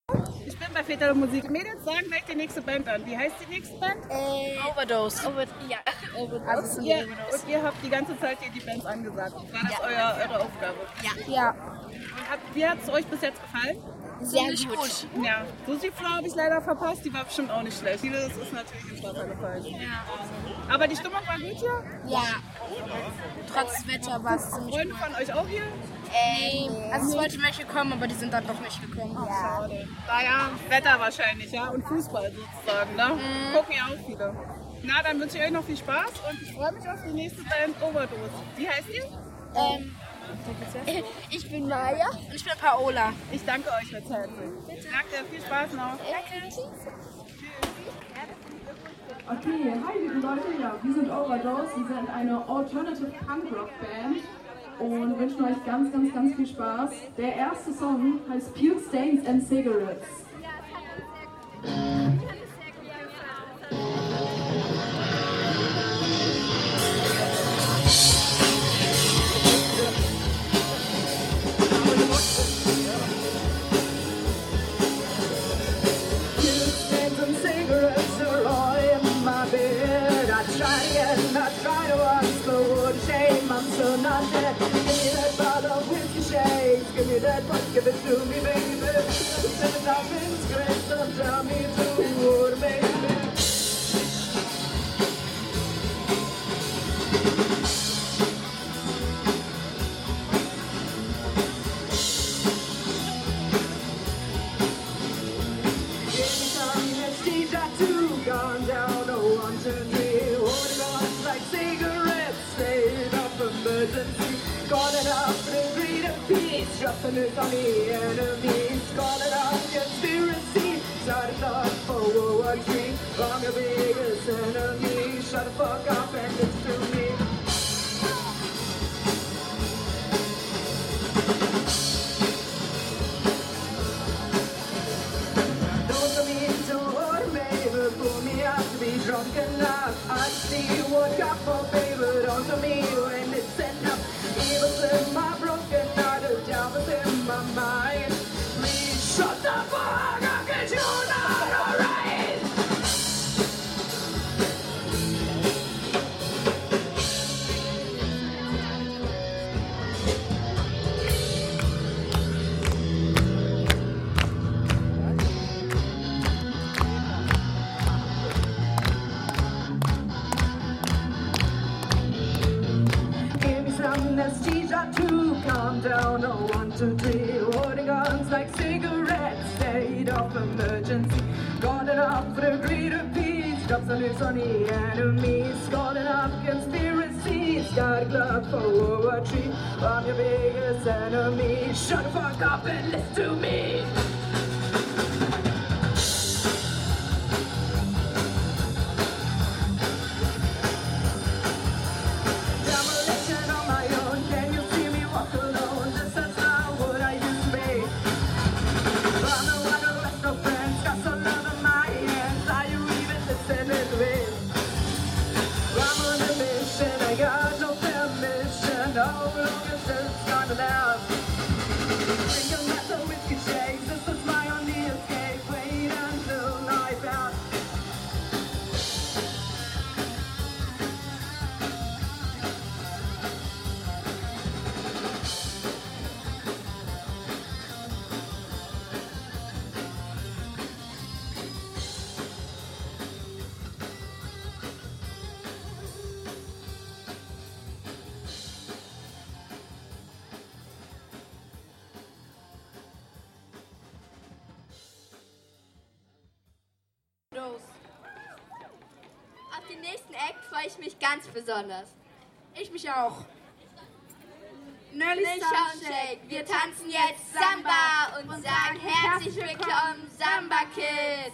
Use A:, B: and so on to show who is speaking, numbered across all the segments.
A: Ich bin bei Väter der Musik. Mädels, sagen gleich die nächste Band an. Wie heißt die nächste Band?
B: Overdose.
A: Also ihr habt die ganze Zeit hier die Bands angesagt. War das eure Aufgabe?
C: Ja.
A: Und wie hat es euch bis jetzt gefallen?
C: Sehr gut.
A: Ja, Susi-Frau habe ich leider verpasst. Die war bestimmt auch nicht schlecht. Vieles ist natürlich ins Wasser gefallen. Ja. Aber die Stimmung war gut hier?
C: Ja. Trotz Wetter war es ziemlich
A: Freunde von euch auch hier?
C: Also es wollten welche kommen, aber die sind dann doch nicht gekommen.
A: Schade. Naja, Wetter wahrscheinlich, ja? Und Fußball sozusagen, ne? Gucken ja auch viele. Na, dann wünsche ich euch noch viel Spaß und ich freue mich auf die nächste Band Overdose. Wie heißt ihr?
C: Ich bin Maya. Und ich bin Paola.
A: Ich danke euch recht herzlich. Danke, viel Spaß noch.
D: Okay, hi liebe Leute, ja, wir sind Overdose, wir sind eine Alternative Punk Rock Band und wünschen euch ganz, ganz, ganz viel Spaß. Der erste Song heißt Puke Stains and Cigarettes.
E: Give it to me, baby. Send it up in script and tell me to what, baby. Anytime you see tattoo gone down, oh, 1, 2, 3, holding on like cigarettes, staying up emergency, got it up and agree to peace, dropping it on the enemies, got it up conspiracy, started off for World War III, I'm your biggest enemy, shut the fuck up and listen to me. Drunk enough, I see what got for favor onto me when it's enough. Evil's in my broken heart, the devil's in my mind. Please shut the fuck up, 'cause you're not alright. Anesthesia to calm down, oh, 1, 2, 3, holding guns like cigarettes, state of emergency, got enough for the greater peace, drops on his on the enemies, got enough conspiracies, got a glove for World War III, I'm your biggest enemy, shut the fuck up and listen to me.
F: Auf den nächsten Act freue ich mich ganz besonders.
C: Ich mich auch.
F: Nelly Soundcheck, wir tanzen jetzt Samba und sagen herzlich willkommen Samba Kids.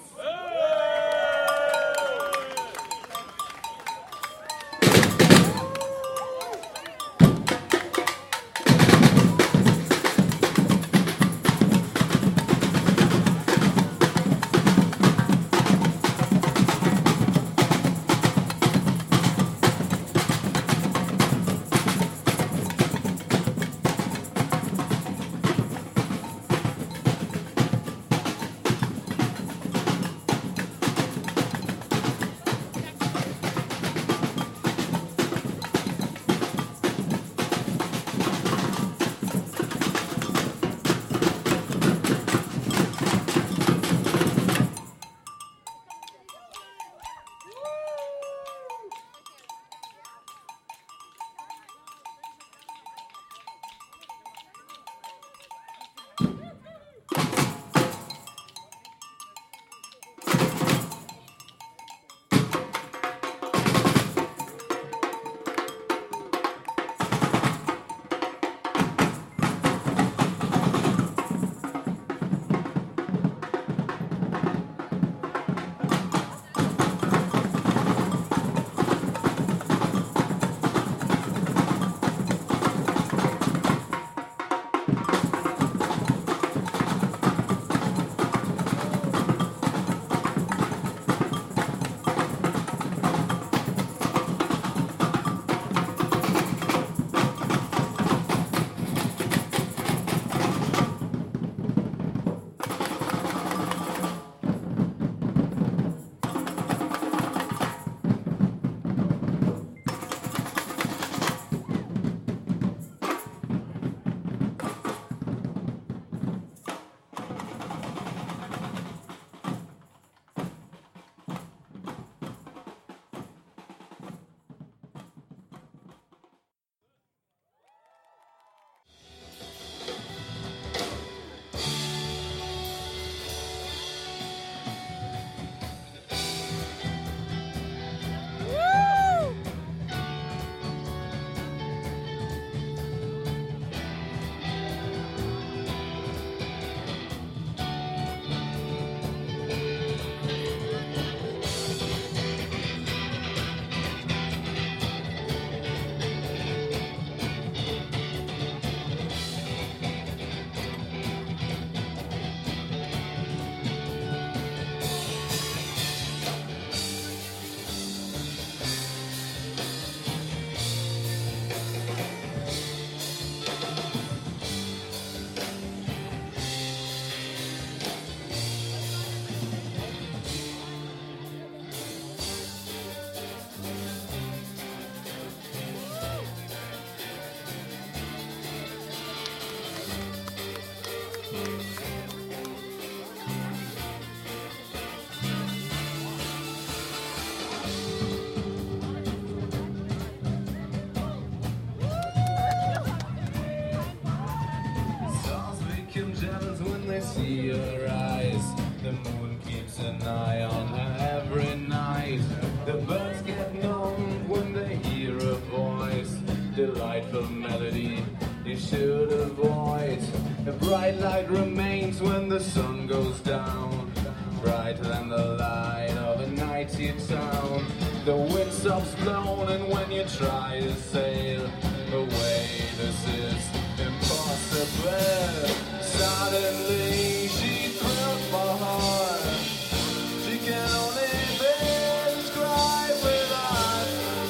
B: bright light remains when the sun goes down, brighter than the light of a nighty town. The wind stops blowing and when you try to sail away, this is impossible. Suddenly she thrilled my heart. She can only describe with us.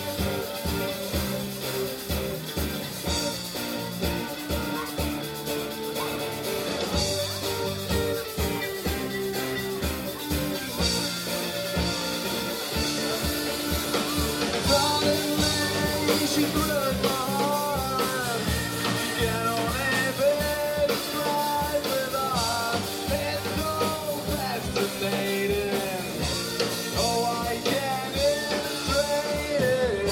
B: Suddenly she thrilled my heart. She can only describe with us. It's so fascinating. Oh, I can't illustrate it.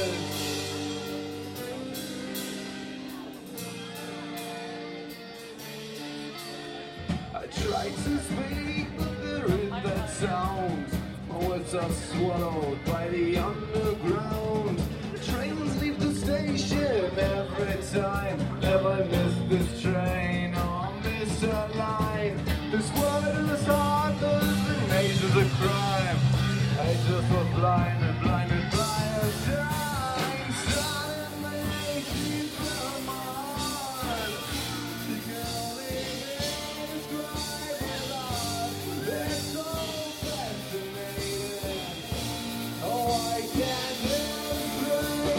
B: I tried to speak, but there is that sound. My words are swallowed by the underground. Trains leave the station every time. Have I missed this train or missed a line? This word is heartless, the nation's a crime. I just was blinded by a shine. Suddenly she found my heart. She can only describe it all. They're so fascinating. Oh, I can't illustrate.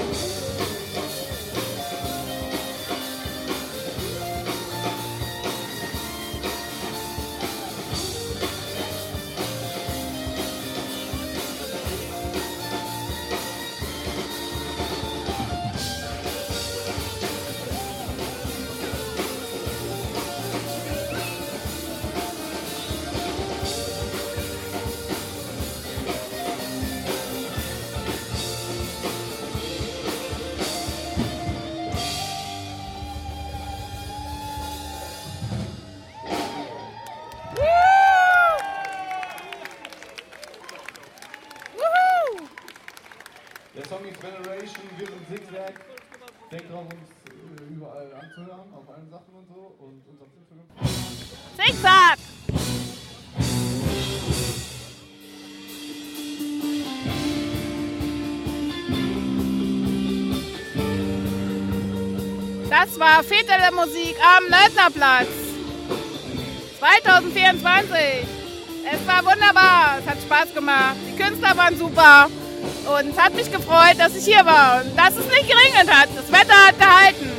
B: Der Song ist Veneration, wir sind Zigzag. Denkt drauf, uns überall anzuhören, auf allen Sachen und so. Und uns auf Instagram.
A: Zickzack! Das war Väterle Musik am Leutnerplatz 2024. Es war wunderbar, es hat Spaß gemacht, die Künstler waren super und es hat mich gefreut, dass ich hier war und dass es nicht geregnet hat. Das Wetter hat gehalten.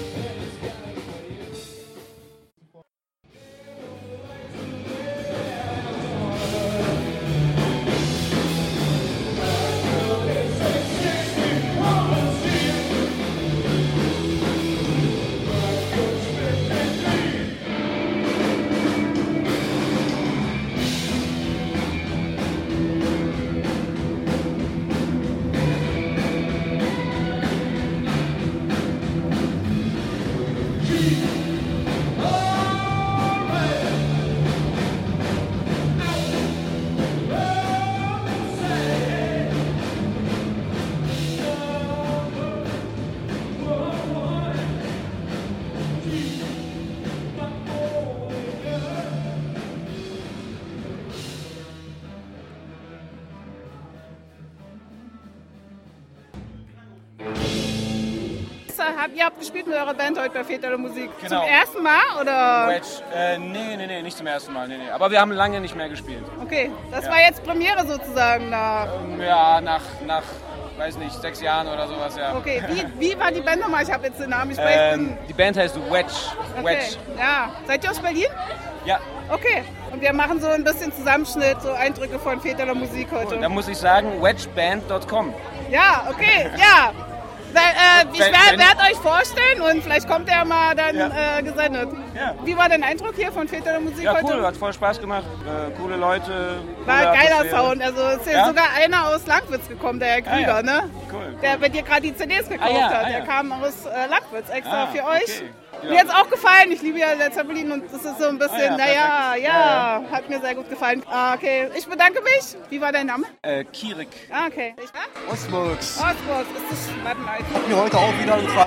A: Ihr habt gespielt mit eurer Band heute bei Väterle Musik.
G: Genau.
A: Zum ersten Mal oder?
G: Wedge, nee, nicht zum ersten Mal. Nee. Aber wir haben lange nicht mehr gespielt.
A: Okay, das war jetzt Premiere sozusagen da.
G: Ja, nach, weiß nicht, 6 Jahren oder sowas, ja.
A: Okay, wie war die Band nochmal? Ich habe jetzt den Namen nicht mehr.
G: Die Band heißt Wedge.
A: Okay.
G: Wedge.
A: Ja, seid ihr aus Berlin?
G: Ja.
A: Okay, und wir machen so ein bisschen Zusammenschnitt, so Eindrücke von Väterle Musik heute.
G: Da muss ich sagen, wedgeband.com.
A: Ja, okay, ja. Ich werde euch vorstellen und vielleicht kommt er mal dann gesendet. Ja. Wie war dein Eindruck hier von Väterle Musik heute?
G: Ja, cool, hat voll Spaß gemacht. Coole Leute.
A: War ein geiler Sound. Also es ist sogar einer aus Langwitz gekommen, der Herr Krüger, ne?
G: Cool.
A: Der bei dir gerade die CDs gekauft hat. Der kam aus Langwitz extra für euch.
G: Okay.
A: Mir hat es auch gefallen. Ich liebe ja Led Zeppelin und das ist so ein bisschen, hat mir sehr gut gefallen. Okay, ich bedanke mich. Wie war dein Name?
G: Kirik.
A: Okay.
H: Osburgs.
A: Osburgs. Ist das, warte mal.
H: Hat mir heute auch wieder gefallen.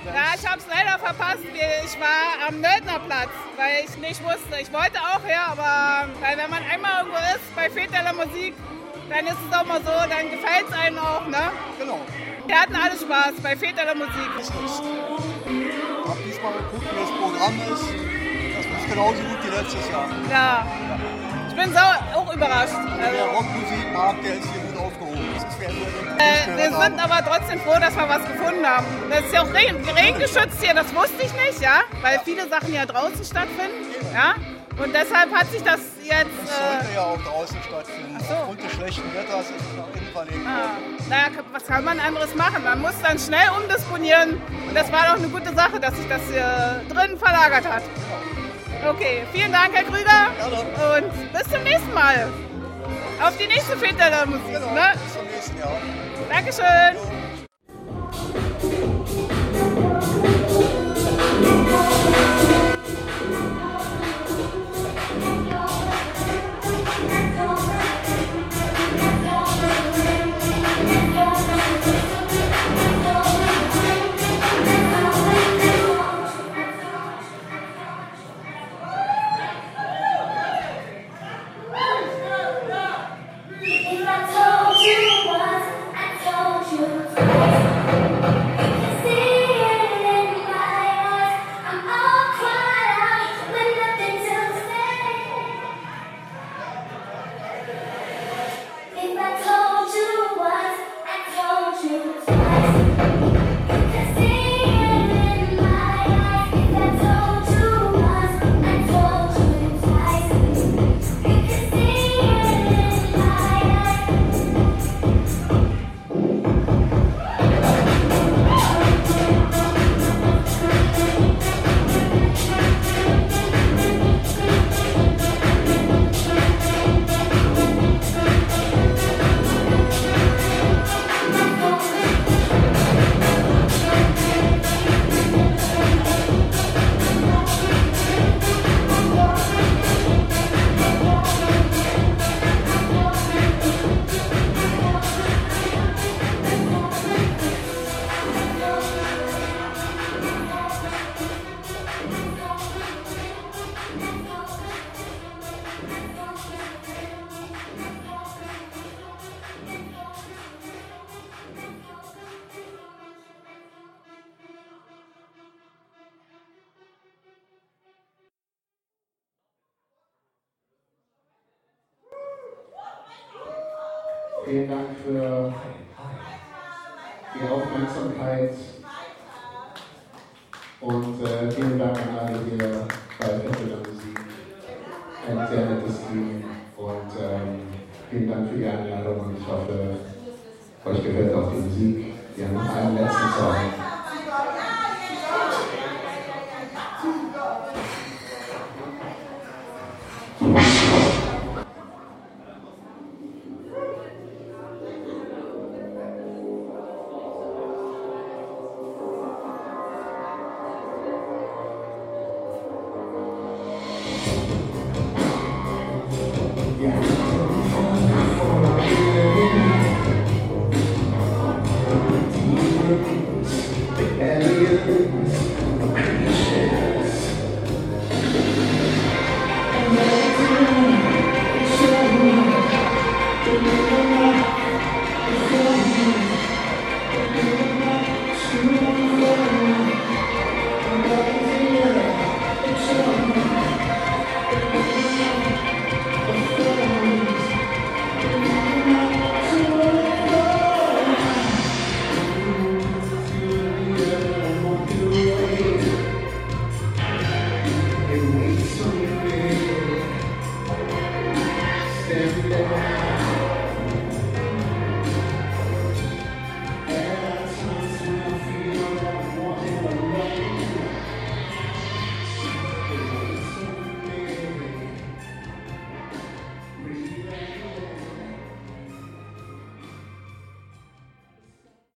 A: Ja, ich habe es leider verpasst. Ich war am Nöldnerplatz, weil ich nicht wusste. Ich wollte auch her, aber wenn man einmal irgendwo ist bei Fete de la Musik, dann ist es auch mal so, dann gefällt es einem auch, ne?
H: Genau.
A: Wir hatten alle Spaß bei Fete de la Musik.
H: Ich habe diesmal geguckt, wie das Programm ist. Das ist genauso gut wie letztes Jahr.
A: Ja. Ich bin auch überrascht.
H: Wer Rockmusik mag, der ist hier gut aufgehoben. Das ist
A: wir sind aber trotzdem froh, dass wir was gefunden haben. Das ist ja auch regengeschützt hier, das wusste ich nicht, ja, weil viele Sachen ja draußen stattfinden. Ja? Und deshalb hat sich das jetzt...
H: Das sollte ja auch draußen stattfinden.
A: So.
H: Aufgrund des schlechten Wetters ist es nach innen verlegt worden.
A: Naja, was kann man anderes machen? Man muss dann schnell umdisponieren. Und das war doch eine gute Sache, dass sich das hier drin verlagert hat. Okay, vielen Dank, Herr Krüger. Und bis zum nächsten Mal. Auf die nächste Fete de la Musik.
H: Genau,
A: Ne?
H: bis zum nächsten Jahr.
A: Dankeschön.
I: Vielen Dank für die Aufmerksamkeit und vielen Dank an alle hier bei Fete de la Musik. Ein sehr nettes Team und vielen Dank für die Einladung und ich hoffe, euch gefällt auch die Musik. Wir haben noch einen letzten Song. Thank you.